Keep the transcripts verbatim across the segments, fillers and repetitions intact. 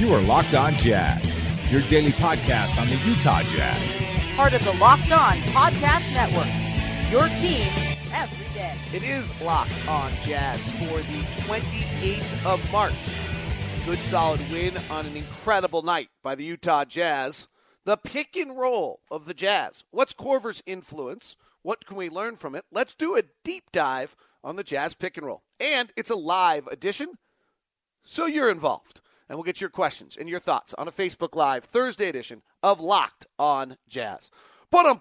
You are Locked On Jazz, your daily podcast on the Utah Jazz. Part of the Locked On Podcast Network, your team every day. It is Locked On Jazz for the twenty-eighth of March. A good solid win on an incredible night by the Utah Jazz. The pick and roll of the Jazz. What's Korver's influence? What can we learn from it? Let's do a deep dive on the Jazz pick and roll. And it's a live edition, so you're involved. And we'll get your questions and your thoughts on a Facebook Live Thursday edition of Locked On Jazz. Pow!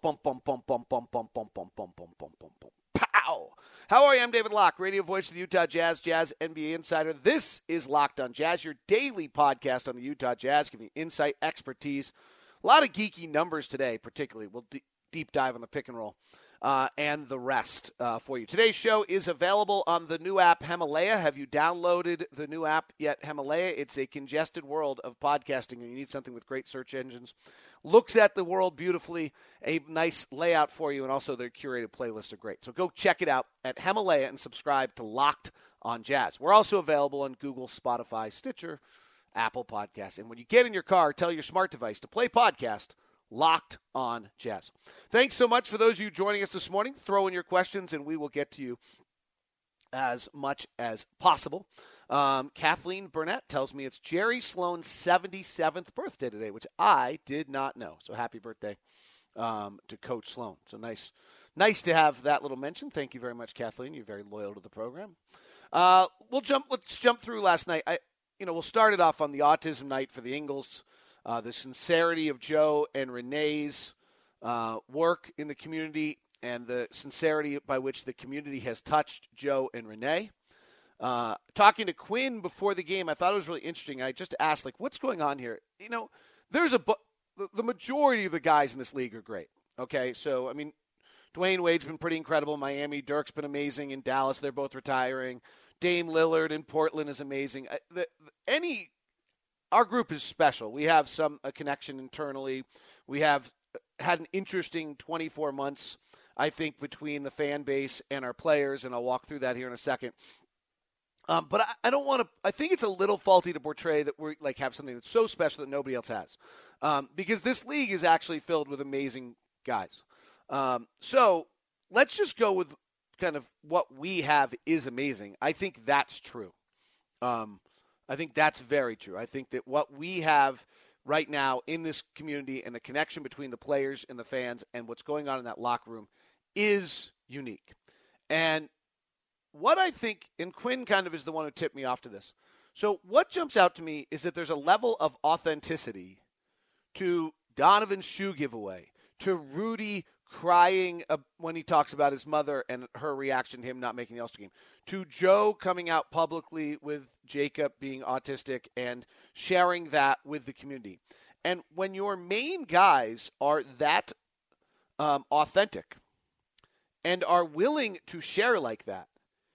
How are you? I'm David Locke, radio voice of the Utah Jazz, Jazz N B A Insider. This is Locked On Jazz, your daily podcast on the Utah Jazz, giving you insight, expertise, a lot of geeky numbers today, particularly. We'll d- deep dive on the pick and roll. Uh, and the rest uh, for you. Today's show is available on the new app Himalaya. Have you downloaded the new app yet, Himalaya? It's a congested world of podcasting, and you need something with great search engines. Looks at the world beautifully, a nice layout for you, and also their curated playlists are great. So go check it out at Himalaya and subscribe to Locked On Jazz. We're also available on Google, Spotify, Stitcher, Apple Podcasts. And when you get in your car, tell your smart device to play podcast Locked On Jazz. Thanks so much for those of you joining us this morning. Throw in your questions, and we will get to you as much as possible. Um, Kathleen Burnett tells me it's Jerry Sloan's seventy-seventh birthday today, which I did not know. So happy birthday um, to Coach Sloan. So nice nice to have that little mention. Thank you very much, Kathleen. You're very loyal to the program. Uh, we'll jump. Let's jump through last night. I, you know, we'll start it off on the autism night for the Ingles. Uh, the sincerity of Joe and Renee's uh, work in the community and the sincerity by which the community has touched Joe and Renee. Uh, talking to Quinn before the game, I thought it was really interesting. I just asked, like, what's going on here? You know, there's a bu- the majority of the guys in this league are great. Okay, so, I mean, Dwayne Wade's been pretty incredible in Miami. Dirk's been amazing in Dallas. They're both retiring. Dame Lillard in Portland is amazing. Uh, the, the, any... Our group is special. We have some a connection internally. We have had an interesting twenty-four months, I think, between the fan base and our players, and I'll walk through that here in a second. Um, but I, I don't want to – I think it's a little faulty to portray that we like have something that's so special that nobody else has, um, because this league is actually filled with amazing guys. Um, so let's just go with kind of what we have is amazing. I think that's true. Um I think that's very true. I think that what we have right now in this community and the connection between the players and the fans and what's going on in that locker room is unique. And what I think, and Quinn kind of is the one who tipped me off to this. So what jumps out to me is that there's a level of authenticity to Donovan's shoe giveaway, to Rudy crying when he talks about his mother and her reaction to him not making the All-Star game, to Joe coming out publicly with Jacob being autistic and sharing that with the community. And when your main guys are that um, authentic and are willing to share like that,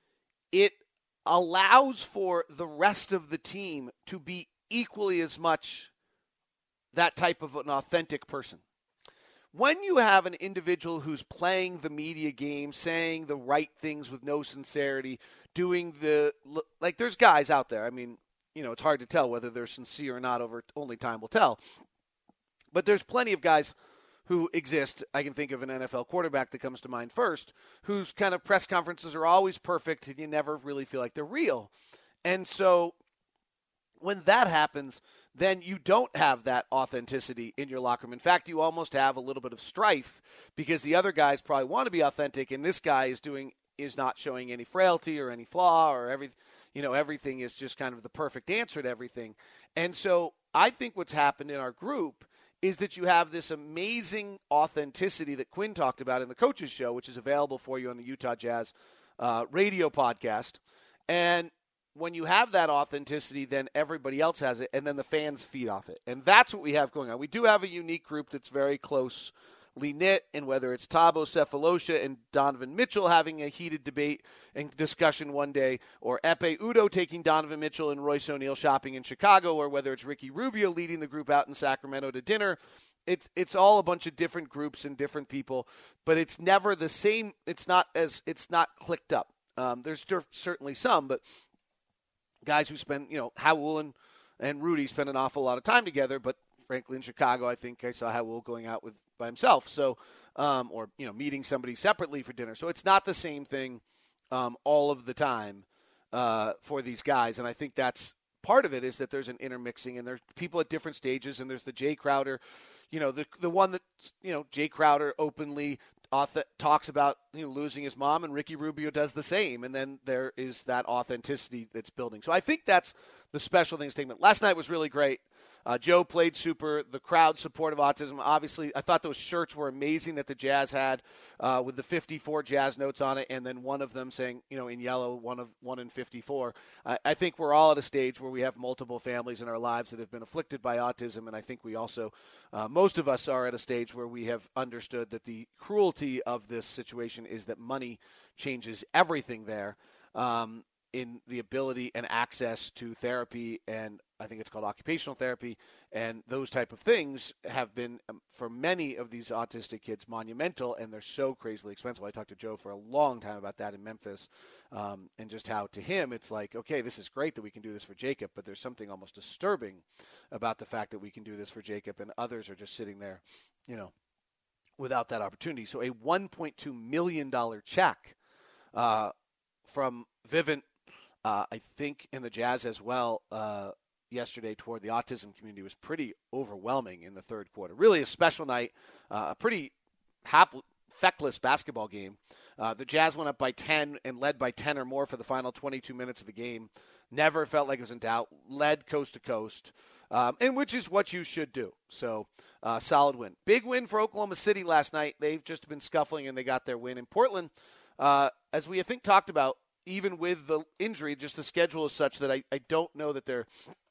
it allows for the rest of the team to be equally as much that type of an authentic person. When you have an individual who's playing the media game, saying the right things with no sincerity, doing the – like there's guys out there. I mean, you know, it's hard to tell whether they're sincere or not. Over only time will tell. But there's plenty of guys who exist. I can think of an N F L quarterback that comes to mind first, whose kind of press conferences are always perfect and you never really feel like they're real. And so when that happens – then you don't have that authenticity in your locker room. In fact, you almost have a little bit of strife because the other guys probably want to be authentic, and this guy is doing is not showing any frailty or any flaw or every, you know, everything is just kind of the perfect answer to everything. And so I think what's happened in our group is that you have this amazing authenticity that Quinn talked about in the Coaches Show, which is available for you on the Utah Jazz uh, radio podcast. And when you have that authenticity, then everybody else has it, and then the fans feed off it. And that's what we have going on. We do have a unique group that's very closely knit, and whether it's Thabo Sefolosha and Donovan Mitchell having a heated debate and discussion one day, or Ekpe Udoh taking Donovan Mitchell and Royce O'Neal shopping in Chicago, or whether it's Ricky Rubio leading the group out in Sacramento to dinner, it's it's all a bunch of different groups and different people, but it's never the same. It's not as it's not clicked up. Um, there's certainly some, but guys who spend, you know, Howell and and Rudy spend an awful lot of time together, but frankly, in Chicago, I think I saw Will going out with by himself, so um, or you know meeting somebody separately for dinner. So it's not the same thing um, all of the time uh, for these guys, and I think that's part of it is that there's an intermixing, and there's people at different stages, and there's the Jay Crowder, you know, the the one that you know Jay Crowder openly auth- talks about you know losing his mom, and Ricky Rubio does the same, and then there is that authenticity that's building. So I think that's the special thing statement. Last night was really great. Uh, Joe played super. The crowd support of autism. Obviously, I thought those shirts were amazing that the Jazz had uh, with the fifty-four Jazz notes on it, and then one of them saying, you know, in yellow, one of one in fifty-four. I, I think we're all at a stage where we have multiple families in our lives that have been afflicted by autism, and I think we also, uh, most of us are at a stage where we have understood that the cruelty of this situation is that money changes everything there. Um, in the ability and access to therapy, and I think it's called occupational therapy, and those type of things have been, um, for many of these autistic kids, monumental, and they're so crazily expensive. I talked to Joe for a long time about that in Memphis, um, and just how to him it's like, okay, this is great that we can do this for Jacob, but there's something almost disturbing about the fact that we can do this for Jacob, and others are just sitting there, you know, without that opportunity. So a one point two million dollars check uh, from Vivint, Uh, I think in the Jazz as well uh, yesterday toward the autism community was pretty overwhelming in the third quarter. Really a special night, uh, a pretty hap- feckless basketball game. Uh, the Jazz went up by ten and led by ten or more for the final twenty-two minutes of the game. Never felt like it was in doubt. Led coast to coast, um, and which is what you should do. So uh, solid win. Big win for Oklahoma City last night. They've just been scuffling, and they got their win. In Portland, uh, as we I think talked about, even with the injury, just the schedule is such that I, I don't know that they're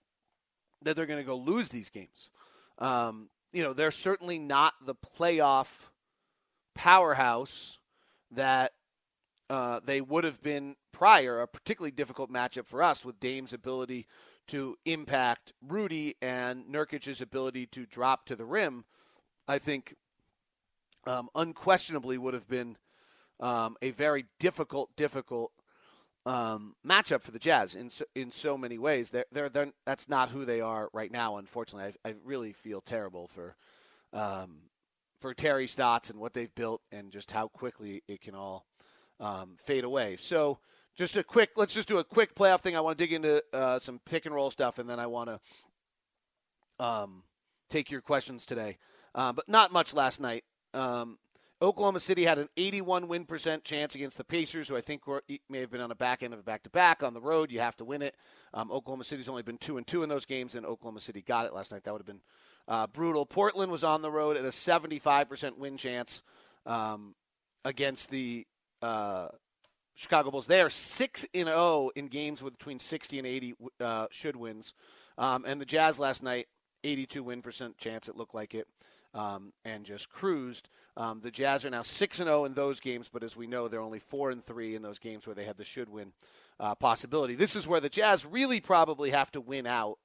that they're going to go lose these games. Um, you know, they're certainly not the playoff powerhouse that uh, they would have been prior, a particularly difficult matchup for us with Dame's ability to impact Rudy and Nurkic's ability to drop to the rim, I think um, unquestionably would have been um, a very difficult, difficult Um, matchup for the Jazz in so, in so many ways. They're, they're, they're, that's not who they are right now, unfortunately. I, I really feel terrible for um, for Terry Stotts and what they've built and just how quickly it can all um, fade away. So just a quick, let's just do a quick playoff thing. I want to dig into uh, some pick and roll stuff, and then I want to um, take your questions today. Uh, but not much last night. Um, Oklahoma City had an eighty-one win percent chance against the Pacers, who I think were, may have been on the back end of a back-to-back on the road. You have to win it. Um, Oklahoma City's only been two and two in those games, and Oklahoma City got it last night. That would have been uh, brutal. Portland was on the road at a seventy-five percent win chance um, against the uh, Chicago Bulls. They are six and oh in games with between sixty and eighty uh, should wins. Um, and the Jazz last night, eighty-two win percent chance, it looked like it. Um, and just cruised. Um, the Jazz are now six and zero in those games, but as we know, they're only four and three in those games where they had the should win uh, possibility. This is where the Jazz really probably have to win out.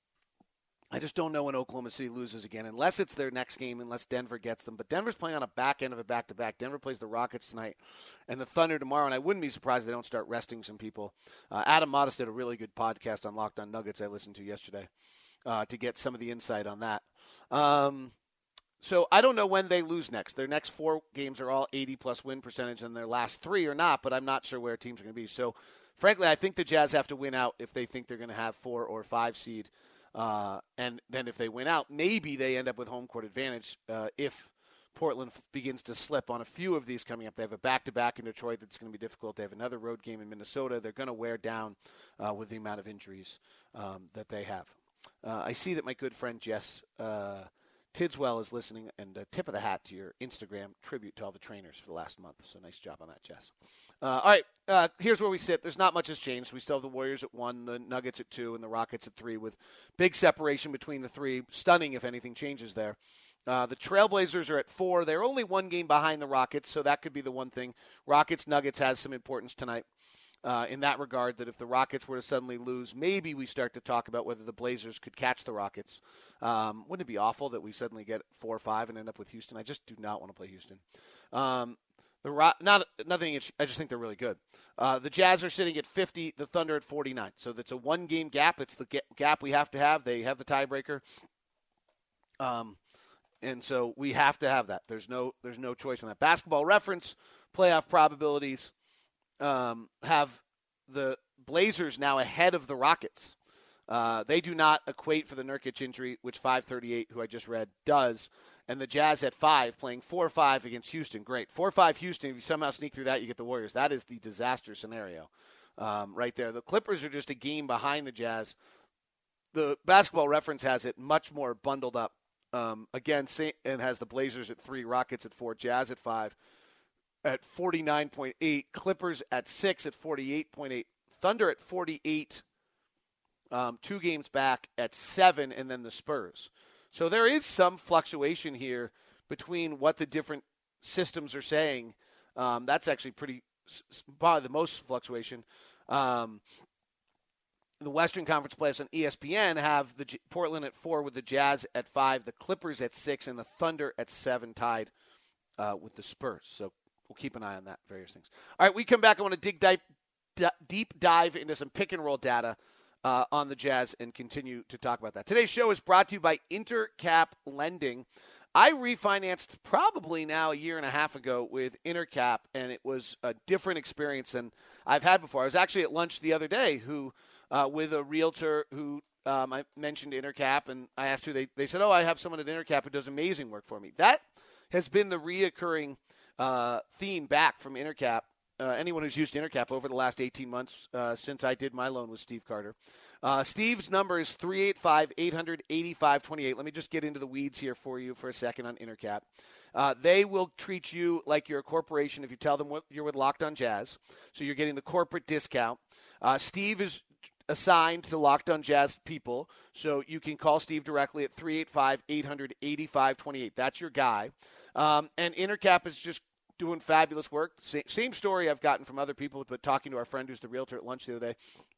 I just don't know when Oklahoma City loses again, unless it's their next game, unless Denver gets them. But Denver's playing on a back end of a back to back. Denver plays the Rockets tonight and the Thunder tomorrow, and I wouldn't be surprised if they don't start resting some people. Uh, Adam Modest did a really good podcast on Locked On Nuggets I listened to yesterday uh, to get some of the insight on that. Um, So I don't know when they lose next. Their next four games are all eighty-plus win percentage, and their last three are not, but I'm not sure where teams are going to be. So, frankly, I think the Jazz have to win out if they think they're going to have four or five seed. Uh, and then if they win out, maybe they end up with home court advantage uh, if Portland f- begins to slip on a few of these coming up. They have a back-to-back in Detroit that's going to be difficult. They have another road game in Minnesota. They're going to wear down uh, with the amount of injuries um, that they have. Uh, I see that my good friend Jess uh, Tidswell is listening, and a tip of the hat to your Instagram tribute to all the trainers for the last month. So nice job on that, Jess. Uh, all right, uh, here's where we sit. There's not much has changed. We still have the Warriors at one, the Nuggets at two, and the Rockets at three, with big separation between the three. Stunning if anything changes there. Uh, the Trailblazers are at four. They're only one game behind the Rockets, so that could be the one thing. Rockets-Nuggets has some importance tonight. Uh, in that regard, that if the Rockets were to suddenly lose, maybe we start to talk about whether the Blazers could catch the Rockets. Um, wouldn't it be awful that we suddenly get four or five and end up with Houston? I just do not want to play Houston. Um, The Ro- not nothing. I just think they're really good. Uh, the Jazz are sitting at fifty. The Thunder at forty-nine. So that's a one-game gap. It's the gap we have to have. They have the tiebreaker. Um, and so we have to have that. There's no there's no choice on that. Basketball Reference playoff probabilities um, have the Blazers now ahead of the Rockets. Uh, they do not equate for the Nurkic injury, which five thirty-eight, who I just read, does. And the Jazz at five, playing four five against Houston. Great. four five Houston, if you somehow sneak through that, you get the Warriors. That is the disaster scenario um, right there. The Clippers are just a game behind the Jazz. The Basketball Reference has it much more bundled up. Um, again, and has the Blazers at three, Rockets at four, Jazz at five, at forty-nine point eight, Clippers at six at forty-eight point eight, Thunder at forty-eight, um, two games back at seven, and then the Spurs. So there is some fluctuation here between what the different systems are saying. Um, that's actually pretty, probably the most fluctuation. Um, the Western Conference playoffs on E S P N have the J- Portland at four with the Jazz at five, the Clippers at six, and the Thunder at seven, tied uh, with the Spurs. So we'll keep an eye on that, various things. All right, we come back. I want to dig deep, d- deep dive into some pick and roll data Uh, on the Jazz and continue to talk about that. Today's show is brought to you by Intercap Lending. I refinanced probably now a year and a half ago with Intercap, and it was a different experience than I've had before. I was actually at lunch the other day who, uh, with a realtor who um, I mentioned Intercap, and I asked who they, they said, oh, I have someone at Intercap who does amazing work for me. That has been the reoccurring uh, theme back from Intercap. Uh, anyone who's used Intercap over the last eighteen months uh, since I did my loan with Steve Carter. Uh, Steve's number is three eight five, eight hundred, eighty-five twenty-eight. Let me just get into the weeds here for you for a second on Intercap. Uh, they will treat you like you're a corporation if you tell them what you're with Locked On Jazz. So you're getting the corporate discount. Uh, Steve is assigned to Locked On Jazz people, so you can call Steve directly at three eight five, eight hundred, eighty-five twenty-eight. That's your guy. Um, and Intercap is just doing fabulous work. Same story I've gotten from other people, but talking to our friend who's the realtor at lunch the other day,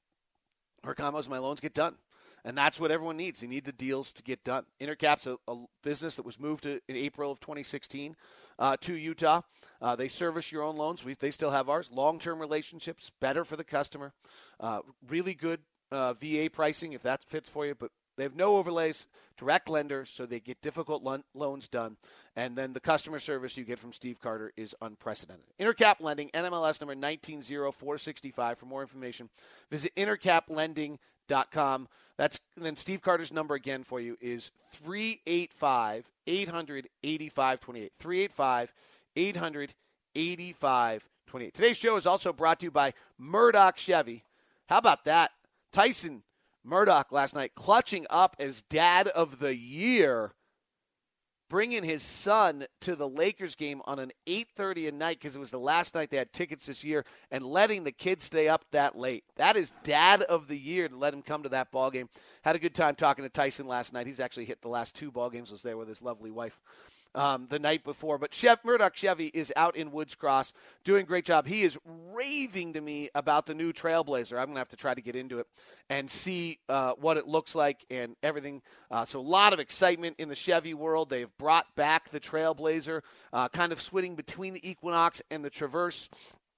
her comment was, my loans get done. And that's what everyone needs. They need the deals to get done. Intercap's a, a business that was moved to, in April of twenty sixteen uh, to Utah. Uh, they service your own loans. We, they still have ours. Long-term relationships, better for the customer. Uh, really good uh, V A pricing if that fits for you, but they have no overlays, direct lender, so they get difficult lo- loans done. And then the customer service you get from Steve Carter is unprecedented. Intercap Lending, N M L S number one nine zero four six five. For more information, visit intercap lending dot com. That's then Steve Carter's number again for you is three eight five, eight hundred, eighty-five twenty-eight. three eight five, eight hundred, eighty-five twenty-eight. Today's show is also brought to you by Murdoch Chevy. How about that? Tyson Murdoch last night clutching up as dad of the year, bringing his son to the Lakers game on an eight thirty at night because it was the last night they had tickets this year, and letting the kids stay up that late. That is dad of the year to let him come to that ball game. Had a good time talking to Tyson last night. He's actually hit the last two ball games, was there with his lovely wife um, the night before. But Chef Murdoch Chevy is out in Woods Cross doing a great job. He is raving to me about the new Trailblazer. I'm going to have to try to get into it and see uh, what it looks like and everything. Uh, so a lot of excitement in the Chevy world. They've brought back the Trailblazer, uh, kind of switching between the Equinox and the Traverse.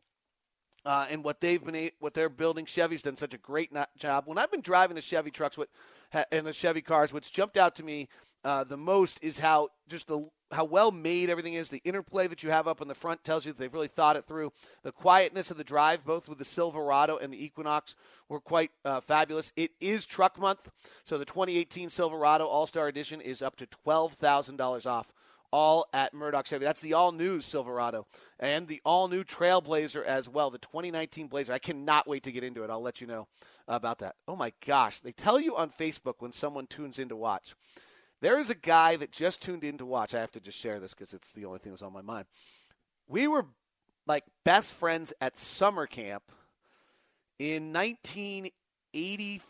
Uh, and what they've been, what they're building, Chevy's done such a great not- job. When I've been driving the Chevy trucks, what and the Chevy cars, what's jumped out to me uh, the most is how just the how well made everything is. The interplay that you have up in the front tells you that they've really thought it through. The quietness of the drive, both with the Silverado and the Equinox, were quite uh, fabulous. It is truck month, so the twenty eighteen Silverado All-Star Edition is up to twelve thousand dollars off. All at Murdoch Chevy. That's the all-new Silverado and the all-new Trailblazer as well, the twenty nineteen Blazer. I cannot wait to get into it. I'll let you know about that. Oh, my gosh. They tell you on Facebook when someone tunes in to watch. There is a guy that just tuned in to watch. I have to just share this because it's the only thing that was on my mind. We were, like, best friends at summer camp in nineteen eighty-two,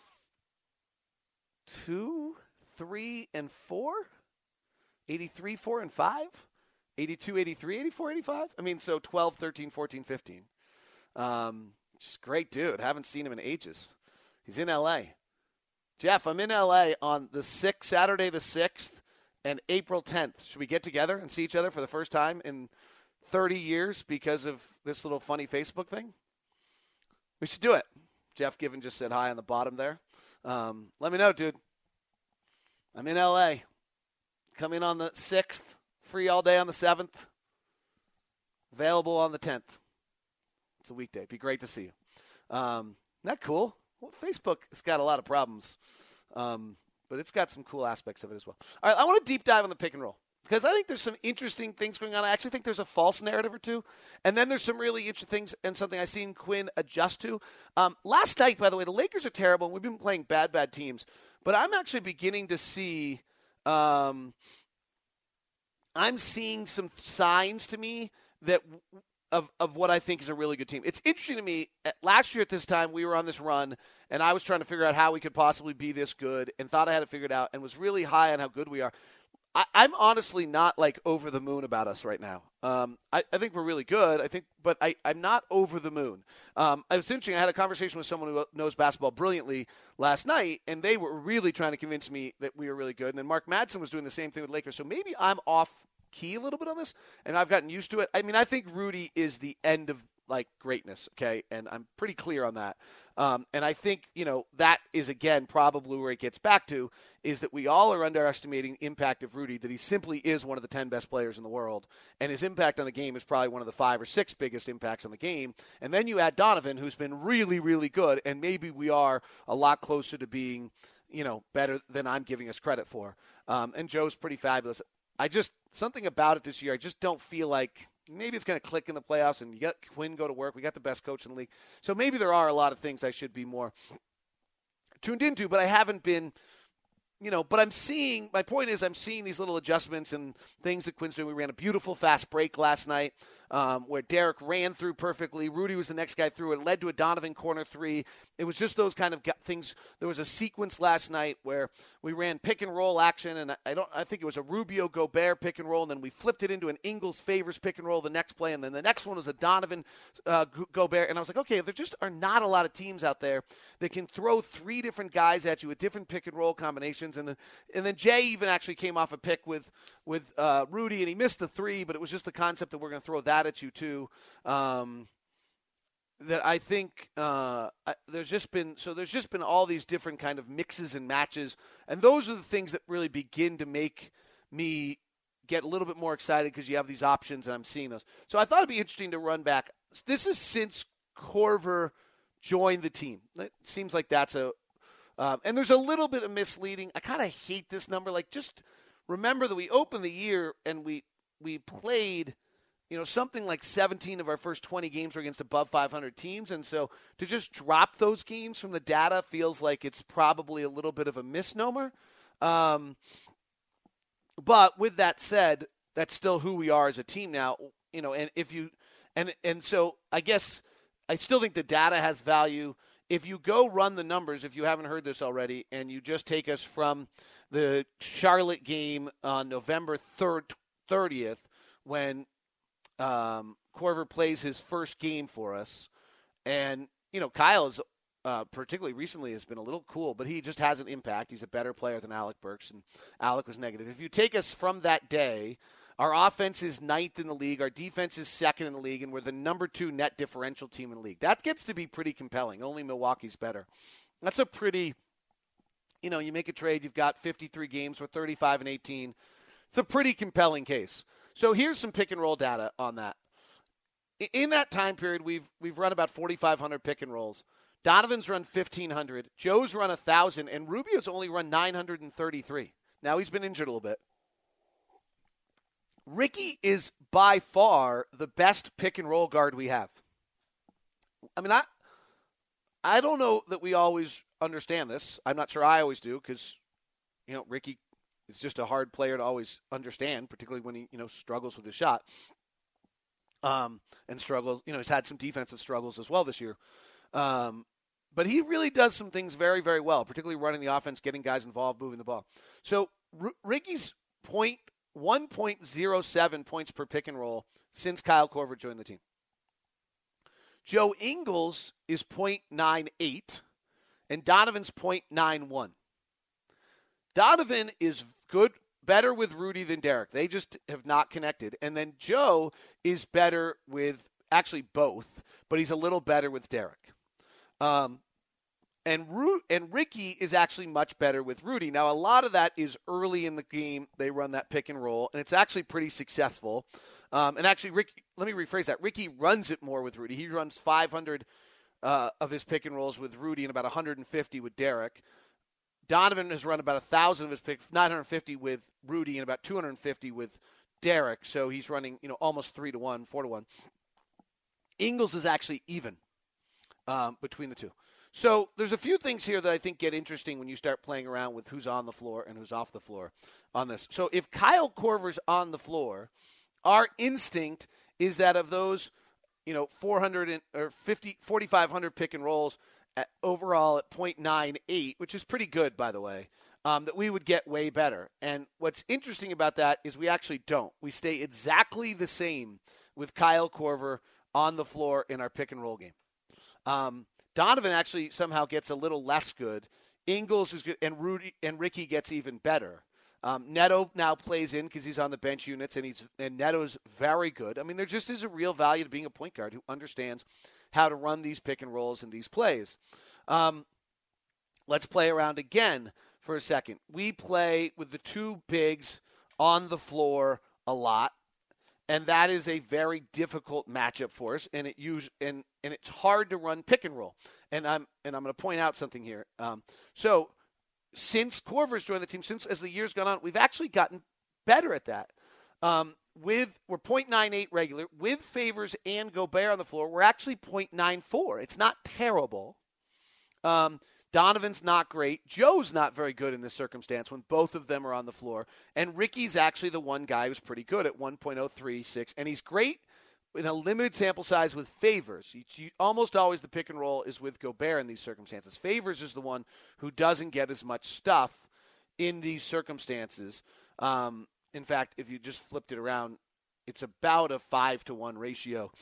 three, and four? eighty-three, four, and five? eighty-two, eighty-three, eighty-four, eighty-five? I mean, so twelve, thirteen, fourteen, fifteen. Um, just great dude. Haven't seen him in ages. He's in L A. Jeff, I'm in L A on the sixth, Saturday the sixth, and April tenth. Should we get together and see each other for the first time in thirty years because of this little funny Facebook thing? We should do it. Jeff Given just said hi on the bottom there. Um, let me know, dude. I'm in L A. Coming on the sixth. Free all day on the seventh. Available on the tenth. It's a weekday. It'd be great to see you. Um, isn't that cool? Well, Facebook has got a lot of problems, um, but it's got some cool aspects of it as well. All right, I want to deep dive on the pick and roll because I think there's some interesting things going on. I actually think there's a false narrative or two, and then there's some really interesting things and something I've seen Quinn adjust to. Um, last night, by the way, the Lakers are terrible, and we've been playing bad, bad teams, but I'm actually beginning to see um, – I'm seeing some signs to me that – Of, of what I think is a really good team. It's interesting to me, last year at this time, we were on this run, and I was trying to figure out how we could possibly be this good and thought I had it figured out and was really high on how good we are. I, I'm honestly not, like, over the moon about us right now. Um, I, I think we're really good, I think, but I, I'm not over the moon. Um, it was interesting. I had a conversation with someone who knows basketball brilliantly last night, and they were really trying to convince me that we were really good. And then Mark Madsen was doing the same thing with Lakers. So maybe I'm off key a little bit on this, and I've gotten used to it. I mean, I think Rudy is the end of, like, greatness, okay? And I'm pretty clear on that. Um, and I think, you know, that is, again, probably where it gets back to, is that we all are underestimating the impact of Rudy, that he simply is one of the ten best players in the world, and his impact on the game is probably one of the five or six biggest impacts on the game. And then you add Donovan, who's been really, really good, and maybe we are a lot closer to being, you know, better than I'm giving us credit for. Um, and Joe's pretty fabulous. I just, something about it this year, I just don't feel like maybe it's going to click in the playoffs, and you got Quinn go to work. We got the best coach in the league. So maybe there are a lot of things I should be more tuned into, but I haven't been, you know, but I'm seeing, my point is I'm seeing these little adjustments and things that Quinn's doing. We ran a beautiful fast break last night um, where Derek ran through perfectly. Rudy was the next guy through. It led to a Donovan corner three. It was just those kind of things. There was a sequence last night where we ran pick and roll action, and I don't. I think it was a Rubio Gobert pick and roll, and then we flipped it into an Ingles Favors pick and roll the next play, and then the next one was a Donovan uh, Gobert, and I was like, okay, there just are not a lot of teams out there that can throw three different guys at you with different pick and roll combinations, and then and then Jay even actually came off a pick with with uh, Rudy, and he missed the three, but it was just the concept that we're going to throw that at you too. Um, that I think uh, there's just been so there's just been all these different kind of mixes and matches, and those are the things that really begin to make me get a little bit more excited because you have these options, and I'm seeing those. So I thought it'd be interesting to run back. This is since Korver joined the team. It seems like that's a um, and there's a little bit of misleading. I kind of hate this number. Like, just remember that we opened the year and we we played, you know, something like seventeen of our first twenty games were against above five hundred teams. And so to just drop those games from the data feels like it's probably a little bit of a misnomer. Um, but with that said, that's still who we are as a team now, you know, and if you, and, and so I guess I still think the data has value. If you go run the numbers, if you haven't heard this already, and you just take us from the Charlotte game on November third, thirtieth, when Um, Korver plays his first game for us, and you know Kyle is uh, particularly recently has been a little cool, but he just has an impact. He's a better player than Alec Burks, and Alec was negative. If you take us from that day, our offense is ninth in the league, our defense is second in the league, and we're the number two net differential team in the league. That gets to be pretty compelling. Only Milwaukee's better. That's a pretty, you know, you make a trade, you've got fifty-three games, we're thirty-five and eighteen. It's a pretty compelling case. So here's some pick and roll data on that. In that time period, we've we've run about forty-five hundred pick and rolls. Donovan's run fifteen hundred. Joe's run one thousand. And Rubio's only run nine hundred thirty-three. Now he's been injured a little bit. Ricky is by far the best pick and roll guard we have. I mean, I, I don't know that we always understand this. I'm not sure I always do because, you know, Ricky is just a hard player to always understand, particularly when he, you know, struggles with his shot. Um, and struggles, you know, he's had some defensive struggles as well this year. Um, but he really does some things very, very well, particularly running the offense, getting guys involved, moving the ball. So R- Ricky's point, one point oh seven points per pick and roll since Kyle Korver joined the team. Joe Ingles is point nine eight, and Donovan's point nine one. Donovan is good better with Rudy than Derek. They just have not connected. And then Joe is better with actually both, but he's a little better with Derek. Um, and Ru- and Ricky is actually much better with Rudy. Now, a lot of that is early in the game. They run that pick and roll, and it's actually pretty successful. Um, and actually, Ricky, let me rephrase that. Ricky runs it more with Rudy. He runs five hundred uh, of his pick and rolls with Rudy and about one hundred fifty with Derek. Donovan has run about one thousand of his pick, nine hundred fifty with Rudy and about two hundred fifty with Derek. So he's running, you know, almost three to one, four to one. Ingles is actually even um, between the two. So there's a few things here that I think get interesting when you start playing around with who's on the floor and who's off the floor on this. So if Kyle Korver's on the floor, our instinct is that of those, you know, four hundred or fifty, forty-five hundred pick and rolls at, overall at point nine eight, which is pretty good, by the way, um, that we would get way better. And what's interesting about that is we actually don't. We stay exactly the same with Kyle Korver on the floor in our pick and roll game. Um, Donovan actually somehow gets a little less good. Ingles is good, and Rudy and Ricky gets even better. Um, Neto now plays in because he's on the bench units, and he's and Neto's very good. I mean, there just is a real value to being a point guard who understands how to run these pick and rolls and these plays. Um, let's play around again for a second. We play with the two bigs on the floor a lot. And that is a very difficult matchup for us, and it use and, and it's hard to run pick and roll. And I'm and I'm going to point out something here. Um, so since Korver's joined the team, since as the years gone on, we've actually gotten better at that. Um, with we're point nine eight regular with Favors and Gobert on the floor. We're actually point nine four. It's not terrible. Um, Donovan's not great. Joe's not very good in this circumstance when both of them are on the floor. And Ricky's actually the one guy who's pretty good at one point oh three six. And he's great in a limited sample size with Favors. He, almost always the pick and roll is with Gobert in these circumstances. Favors is the one who doesn't get as much stuff in these circumstances. Um, in fact, if you just flipped it around, it's about a five to one ratio,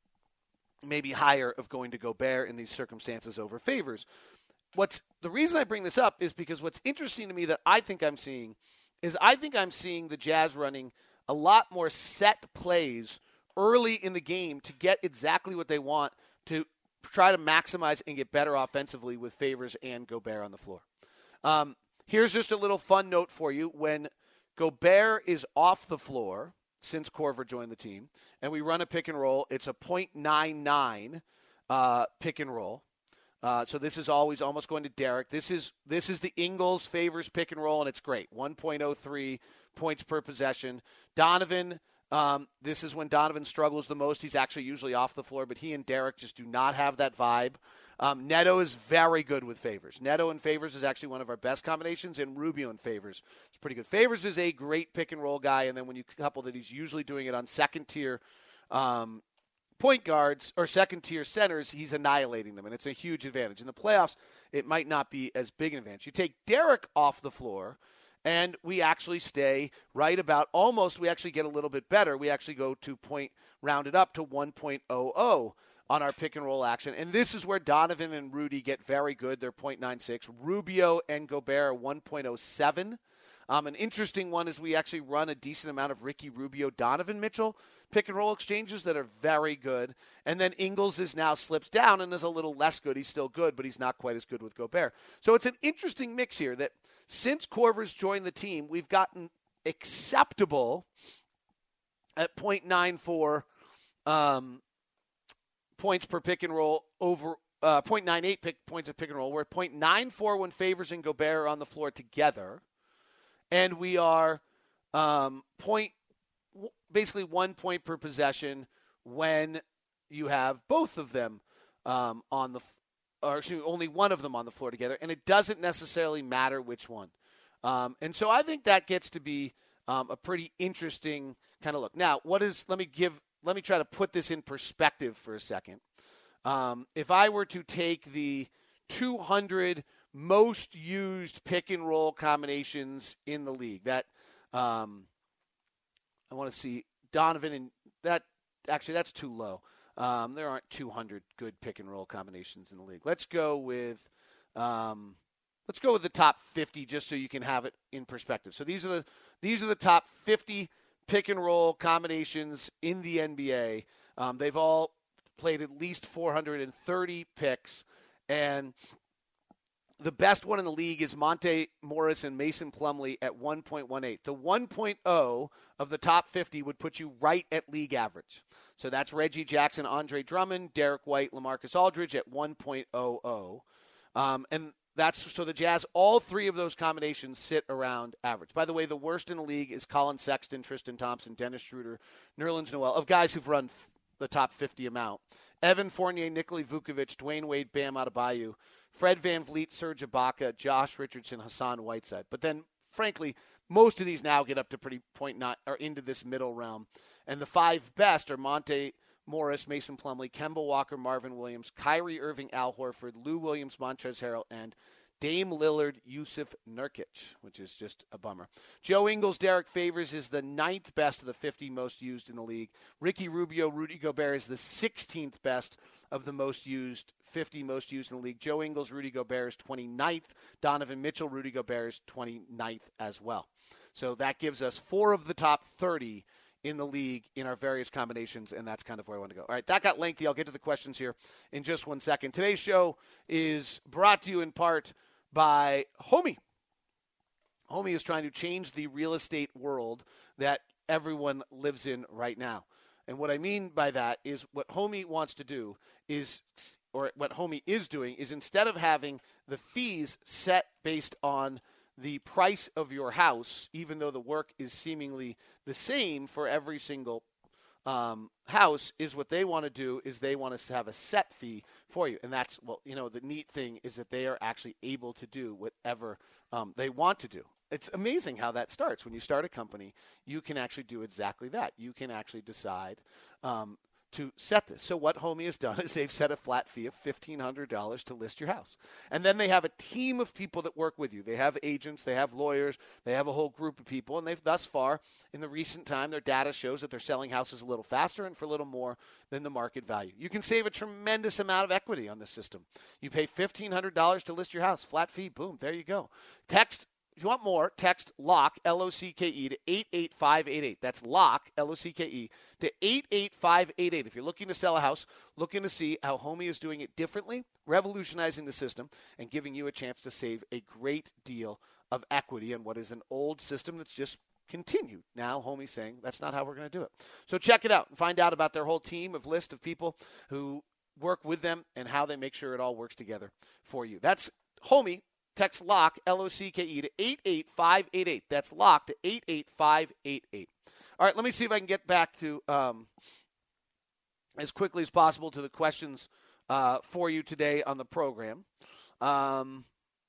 maybe higher, of going to Gobert in these circumstances over Favors. What's the reason I bring this up is because what's interesting to me that I think I'm seeing is I think I'm seeing the Jazz running a lot more set plays early in the game to get exactly what they want to try to maximize and get better offensively with Favors and Gobert on the floor. Um, here's just a little fun note for you. When Gobert is off the floor, since Korver joined the team, and we run a pick and roll, it's a point nine nine uh, pick and roll. Uh, so this is always almost going to Derek. This is this is the Ingles Favors pick and roll, and it's great. one point oh three points per possession. Donovan, um, this is when Donovan struggles the most. He's actually usually off the floor, but he and Derek just do not have that vibe. Um, Neto is very good with Favors. Neto and Favors is actually one of our best combinations, and Rubio and Favors is pretty good. Favors is a great pick and roll guy, and then when you couple that, he's usually doing it on second tier um point guards or second-tier centers, he's annihilating them, and it's a huge advantage. In the playoffs, it might not be as big an advantage. You take Derek off the floor, and we actually stay right about almost, we actually get a little bit better. We actually go to point, rounded up to one point oh oh on our pick-and-roll action, and this is where Donovan and Rudy get very good. They're point nine six. Rubio and Gobert are one point oh seven. Um, an interesting one is we actually run a decent amount of Ricky Rubio, Donovan Mitchell pick and roll exchanges that are very good. And then Ingles is now slips down and is a little less good. He's still good, but he's not quite as good with Gobert. So it's an interesting mix here that since Korver's joined the team, we've gotten acceptable at point nine four um, points per pick and roll over uh, point nine eight pick, points of pick and roll. We're at point nine four when Favors and Gobert are on the floor together. And we are um, point, basically one point per possession when you have both of them um, on the, or excuse me, only one of them on the floor together. And it doesn't necessarily matter which one. Um, and so I think that gets to be um, a pretty interesting kind of look. Now, what is? Let me give. Let me try to put this in perspective for a second. Um, if I were to take the two hundred most used pick and roll combinations in the league. That um, I want to see Donovan and that actually that's too low. Um, there aren't two hundred good pick and roll combinations in the league. Let's go with um, let's go with the top fifty just so you can have it in perspective. So these are the these are the top fifty pick and roll combinations in the N B A. Um, they've all played at least four hundred thirty picks, and the best one in the league is Monte Morris and Mason Plumlee at one point one eight. The one point oh of the top fifty would put you right at league average. So that's Reggie Jackson, Andre Drummond, Derek White, LaMarcus Aldridge at one point oh oh. Um, and that's so the Jazz, all three of those combinations sit around average. By the way, the worst in the league is Colin Sexton, Tristan Thompson, Dennis Schroeder, Nerlens Noel, of guys who've run f- the top fifty amount. Evan Fournier, Nikola Vukovic, Dwayne Wade, Bam Adebayo, Fred VanVleet, Serge Ibaka, Josh Richardson, Hassan Whiteside. But then, frankly, most of these now get up to pretty point nine or into this middle realm. And the five best are Monte Morris, Mason Plumlee, Kemba Walker, Marvin Williams, Kyrie Irving, Al Horford, Lou Williams, Montrezl Harrell, and Dame Lillard, Yusuf Nurkic, which is just a bummer. Joe Ingles, Derek Favors is the ninth best of the fifty most used in the league. Ricky Rubio, Rudy Gobert is the sixteenth best of the most used, fifty most used in the league. Joe Ingles, Rudy Gobert is twenty-ninth. Donovan Mitchell, Rudy Gobert is twenty-ninth as well. So that gives us four of the top thirty in the league in our various combinations, and that's kind of where I want to go. All right, that got lengthy. I'll get to the questions here in just one second. Today's show is brought to you in part by Homey. Homey is trying to change the real estate world that everyone lives in right now. And what I mean by that is what Homey wants to do is, or what Homey is doing, is instead of having the fees set based on the price of your house, even though the work is seemingly the same for every single um, house, is what they want to do is they want us to have a set fee for you. And that's, well, you know, the neat thing is that they are actually able to do whatever um, they want to do. It's amazing how that starts. When you start a company, you can actually do exactly that. You can actually decide um, to set this. So what Homey has done is they've set a flat fee of fifteen hundred dollars to list your house. And then they have a team of people that work with you. They have agents, they have lawyers, they have a whole group of people. And they've thus far, in the recent time, their data shows that they're selling houses a little faster and for a little more than the market value. You can save a tremendous amount of equity on this system. You pay fifteen hundred dollars to list your house. Flat fee, boom, there you go. Text. If you want more, text LOCK, L O C K E, to eight eight five eight eight. That's LOCK, L O C K E, to eight eight five eight eight. If you're looking to sell a house, looking to see how Homey is doing it differently, revolutionizing the system, and giving you a chance to save a great deal of equity on what is an old system that's just continued. Now, Homey's saying that's not how we're going to do it. So check it out and find out about their whole team of list of people who work with them and how they make sure it all works together for you. That's Homey. Text LOCK, L O C K E, to eight eight five eight eight. That's LOCK to eight eight five eight eight. All right, let me see if I can get back to, um, as quickly as possible, to the questions uh, for you today on the program. Um,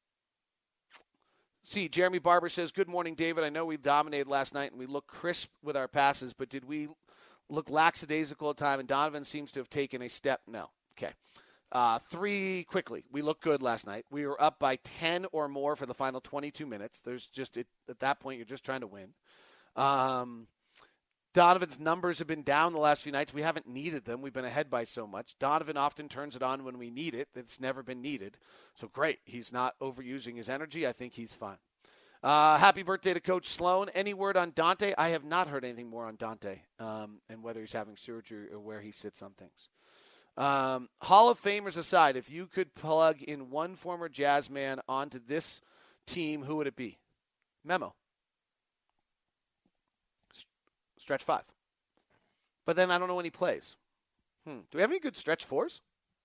see, Jeremy Barber says, good morning, David. I know we dominated last night and we looked crisp with our passes, but did we look lackadaisical at time? And Donovan seems to have taken a step. No. Okay. Uh, three quickly. We looked good last night. We were up by ten or more for the final twenty-two minutes. There's just it, at that point, you're just trying to win. Um, Donovan's numbers have been down the last few nights. We haven't needed them. We've been ahead by so much. Donovan often turns it on when we need it. It's never been needed. So great. He's not overusing his energy. I think he's fine. Uh, happy birthday to Coach Sloan. Any word on Dante? I have not heard anything more on Dante um, and whether he's having surgery or where he sits on things. Um, Hall of Famers aside, if you could plug in one former Jazz man onto this team, who would it be? Memo. S- stretch five. But then I don't know when he plays. Hmm. Do we have any good stretch fours?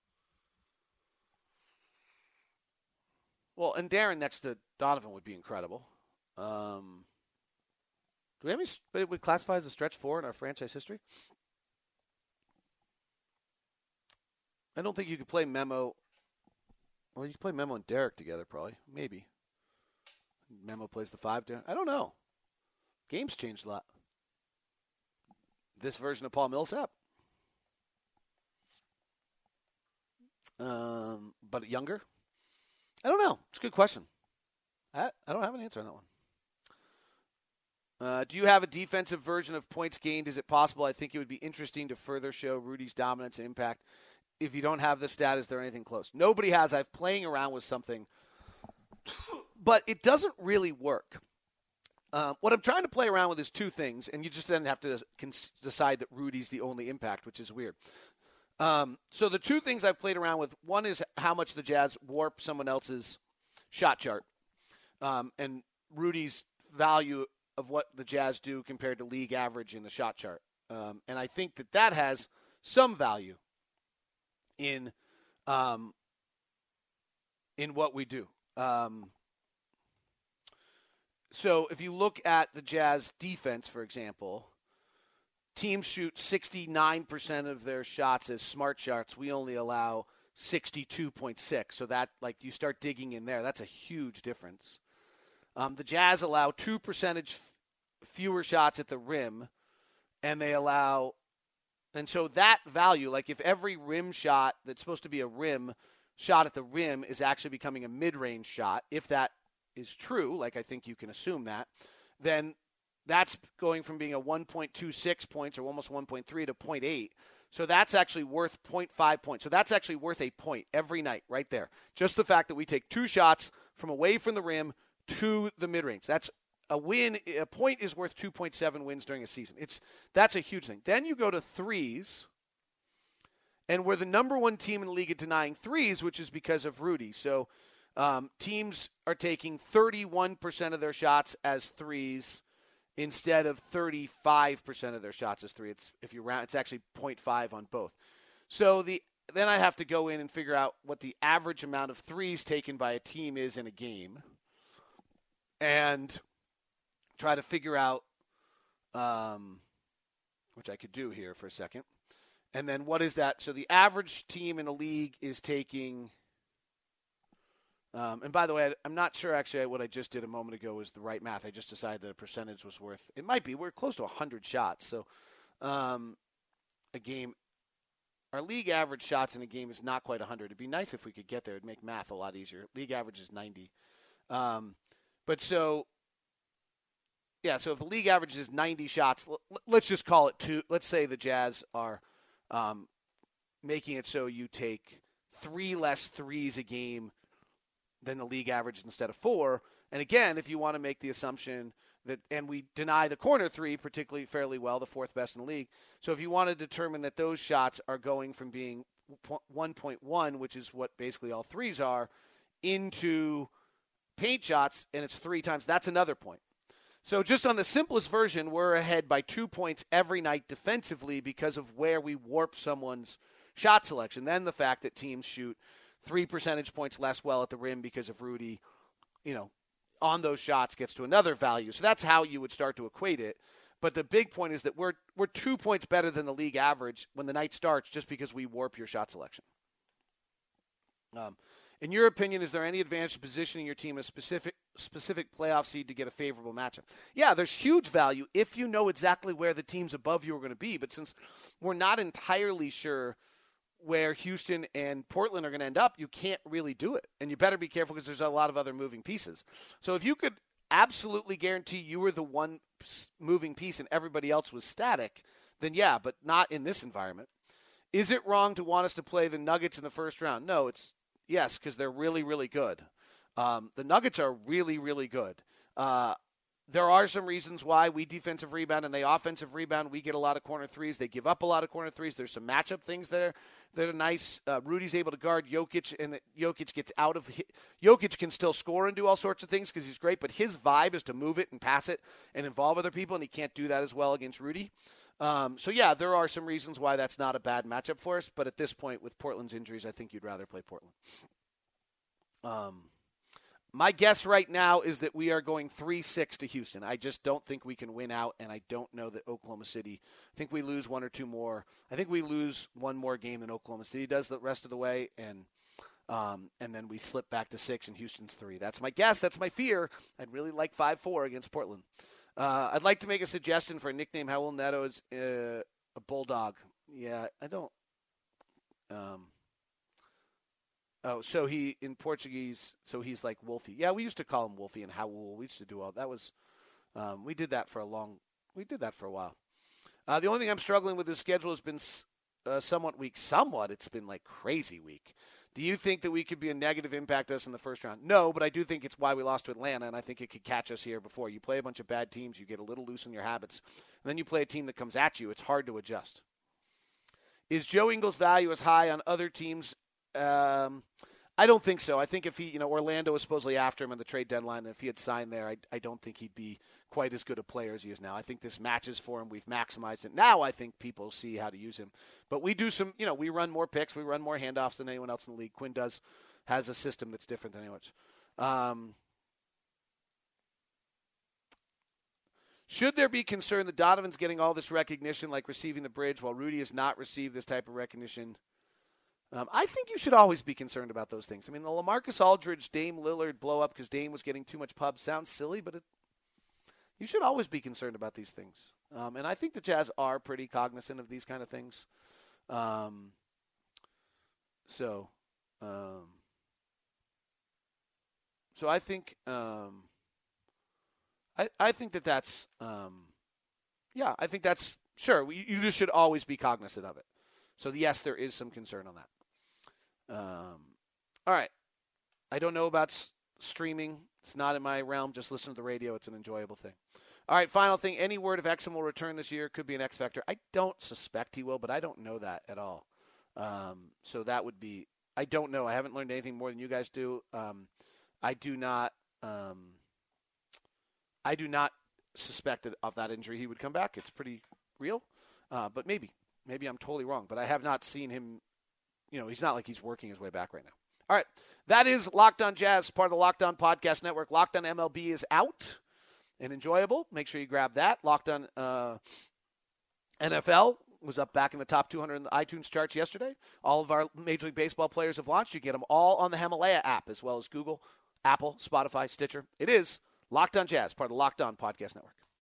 Well, and Darren next to Donovan would be incredible. Um, do we have any that would classify as a stretch four in our franchise history? I don't think you could play Memo. Well, you could play Memo and Derek together, probably. Maybe. Memo plays the five. Derek. I don't know. Game's changed a lot. This version of Paul Millsap. Um, but younger? I don't know. It's a good question. I, I don't have an answer on that one. Uh, do you have a defensive version of points gained? Is it possible? I think it would be interesting to further show Rudy's dominance and impact. If you don't have the stat, is there anything close? Nobody has. I'm playing around with something but it doesn't really work. Um, what I'm trying to play around with is two things, and you just then have to cons- decide that Rudy's the only impact, which is weird. Um, so the two things I've played around with, one is how much the Jazz warp someone else's shot chart, um, and Rudy's value of what the Jazz do compared to league average in the shot chart. Um, and I think that that has some value in um, in what we do. Um, so if you look at the Jazz defense, for example, teams shoot sixty-nine percent of their shots as smart shots. We only allow sixty-two point six. So that, like, you start digging in there, that's a huge difference. Um, the Jazz allow two percentage f- fewer shots at the rim, and they allow, and so that value, like if every rim shot that's supposed to be a rim shot at the rim is actually becoming a mid-range shot, if that is true, like I think you can assume that, then that's going from being a one point two six points or almost one point three to zero point eight. So that's actually worth zero point five points. So that's actually worth a point every night right there. Just the fact that we take two shots from away from the rim to the mid-range. That's a win. A point is worth two point seven wins during a season. It's That's a huge thing. Then you go to threes, and we're the number one team in the league at denying threes, which is because of Rudy. So um, teams are taking thirty-one percent of their shots as threes instead of thirty-five percent of their shots as three. It's if you round, it's actually zero point five on both. So the then I have to go in and figure out what the average amount of threes taken by a team is in a game, and try to figure out, um, which I could do here for a second, and then what is that? So the average team in the league is taking. Um, and by the way, I'm not sure actually what I just did a moment ago was the right math. I just decided that a percentage was worth, it might be, we're close to one hundred shots. So um, a game, our league average shots in a game is not quite one hundred. It'd be nice if we could get there. It'd make math a lot easier. League average is ninety. Um, but so, yeah, so if the league average is ninety shots, l- let's just call it two. Let's say the Jazz are um, making it so you take three less threes a game than the league average instead of four. And again, if you want to make the assumption that, and we deny the corner three particularly fairly well, the fourth best in the league. So if you want to determine that those shots are going from being one point one, which is what basically all threes are, into paint shots, and it's three times, that's another point. So just on the simplest version, we're ahead by two points every night defensively because of where we warp someone's shot selection. Then the fact that teams shoot three percentage points less well at the rim because of Rudy, you know, on those shots gets to another value. So that's how you would start to equate it. But the big point is that we're we're two points better than the league average when the night starts just because we warp your shot selection. Um, in your opinion, is there any advantage to positioning your team in a specific specific playoff seed to get a favorable matchup? Yeah, there's huge value if you know exactly where the teams above you are going to be. But since we're not entirely sure where Houston and Portland are going to end up, you can't really do it. And you better be careful because there's a lot of other moving pieces. So if you could absolutely guarantee you were the one moving piece and everybody else was static, then yeah, but not in this environment. Is it wrong to want us to play the Nuggets in the first round? No, it's yes, because they're really, really good. Um, the Nuggets are really, really good. Uh, There are some reasons why we defensive rebound and they offensive rebound. We get a lot of corner threes. They give up a lot of corner threes. There's some matchup things there that are nice. Uh, Rudy's able to guard Jokic, and the, Jokic gets out of – Jokic can still score and do all sorts of things because he's great, but his vibe is to move it and pass it and involve other people, and he can't do that as well against Rudy. Um, so, yeah, there are some reasons why that's not a bad matchup for us, but at this point with Portland's injuries, I think you'd rather play Portland. Um. My guess right now is that we are going three six to Houston. I just don't think we can win out, and I don't know that Oklahoma City – I think we lose one or two more. I think we lose one more game than Oklahoma City does the rest of the way, and um, and then we slip back to six and Houston's three. That's my guess. That's my fear. I'd really like five four against Portland. Uh, I'd like to make a suggestion for a nickname. Raul Neto is uh, a bulldog. Yeah, I don't um, – Oh, so he, in Portuguese, so he's like Wolfie. Yeah, we used to call him Wolfie and Raul. We used to do all that. Was, um, we did that for a long, we did that for a while. Uh, the only thing I'm struggling with this schedule has been uh, somewhat weak. Somewhat, it's been like crazy weak. Do you think that we could be a negative impact us in the first round? No, but I do think it's why we lost to Atlanta, and I think it could catch us here before. You play a bunch of bad teams, you get a little loose in your habits, and then you play a team that comes at you. It's hard to adjust. Is Joe Ingles' value as high on other teams? Um, I don't think so. I think if he, you know, Orlando was supposedly after him in the trade deadline, and if he had signed there, I, I don't think he'd be quite as good a player as he is now. I think this matches for him. We've maximized it. Now I think people see how to use him. But we do some, you know, we run more picks. We run more handoffs than anyone else in the league. Quinn does, has a system that's different than anyone's. Um, should there be concern that Donovan's getting all this recognition, like receiving the bridge, while Rudy has not received this type of recognition? Um, I think you should always be concerned about those things. I mean, the LaMarcus Aldridge, Dame Lillard blow up because Dame was getting too much pub sounds silly, but it, you should always be concerned about these things. Um, and I think the Jazz are pretty cognizant of these kind of things. Um, so, um, so I think, um, I I think that that's, um, yeah, I think that's sure. You, you just should always be cognizant of it. So yes, there is some concern on that. Um, all right. I don't know about s- streaming. It's not in my realm. Just listen to the radio. It's an enjoyable thing. All right, final thing. Any word if Exum will return this year? Could be an X factor. I don't suspect he will, but I don't know that at all. Um, so that would be – I don't know. I haven't learned anything more than you guys do. Um, I do not um, – I do not suspect that of that injury he would come back. It's pretty real, uh, but maybe. Maybe I'm totally wrong, but I have not seen him. You know, he's not like he's working his way back right now. All right. That is Locked On Jazz, part of the Locked On Podcast Network. Locked On M L B is out and enjoyable. Make sure you grab that. Locked On uh, N F L was up back in the top two hundred in the iTunes charts yesterday. All of our Major League Baseball players have launched. You get them all on the Himalaya app, as well as Google, Apple, Spotify, Stitcher. It is Locked On Jazz, part of the Locked On Podcast Network.